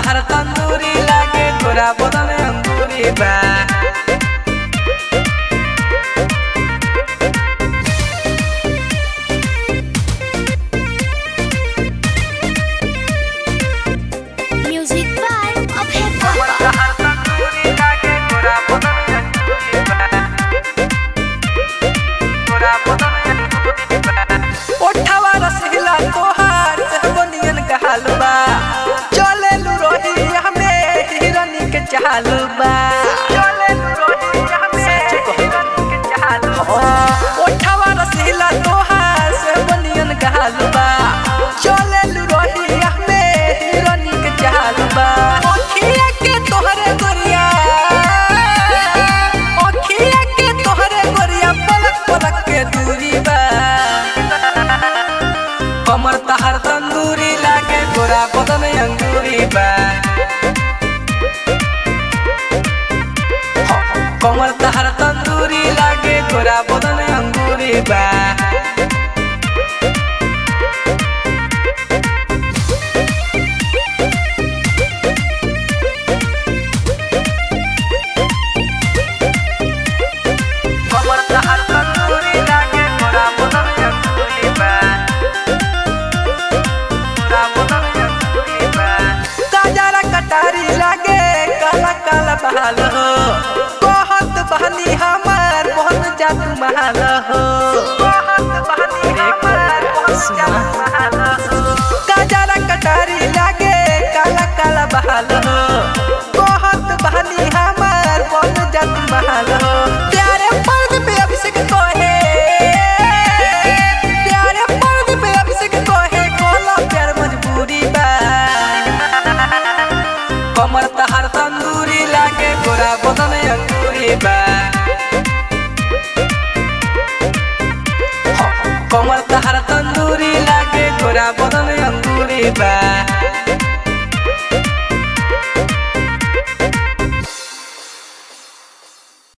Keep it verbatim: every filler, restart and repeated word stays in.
तहर तंदूरी लागे गोरा बदन अंगूरी बा। म्यूजिक बाय अभय कमर बाबा। तहर तंदूरी लागे गोरा बदन अंगूरी बा। गोरा बदन अंगूरी बा। ओठवा रसगुल्ला तोहार सेहबनियन गहाल बा। चले लू रोही हमें हिरनी के चाल बा। चले लू रोही हमें हिरनी के चाल बा। ओठवा रसगुल्ला तोहार सेहबनियन गहाल बा। चले लू रोही हमें हिरनी के चाल बा। ओखिया के तोहरे गोरिया ओखिया के तोहरे गोरिया पलक पलक के दूरी बा। कमर तहर तंदूरी लागे गोरा बदन अंगूरी बा। कमर तहर तंदूरी लागे गोरा बदन अंगूरी बा। कमर तहर तंदूरी लागे गोरा बदन अंगूरी बा। गोरा बदन अंगूरी बा। काजरा कटारी लागे काला काला बहाल हो। कहत बहनी हमार बहुत जादू महाल हो। कहत बहनी हमार बहुत जादू महाल हो। काजरा कटारी लागे काला काला बहाल हो। कहत बहनी हमार बहुत जादू महाल हो। प्यारे पर्द पे अभिषेक कहे प्यारे पर्द पे अभिषेक कहे कोला प्यार मजबूरी बा। कमर तहर तंदूरी लागे गोरा बदन अंगूरी बा। कमर तहर तंदूरी लागे गोरा बदन अंगूरी बा।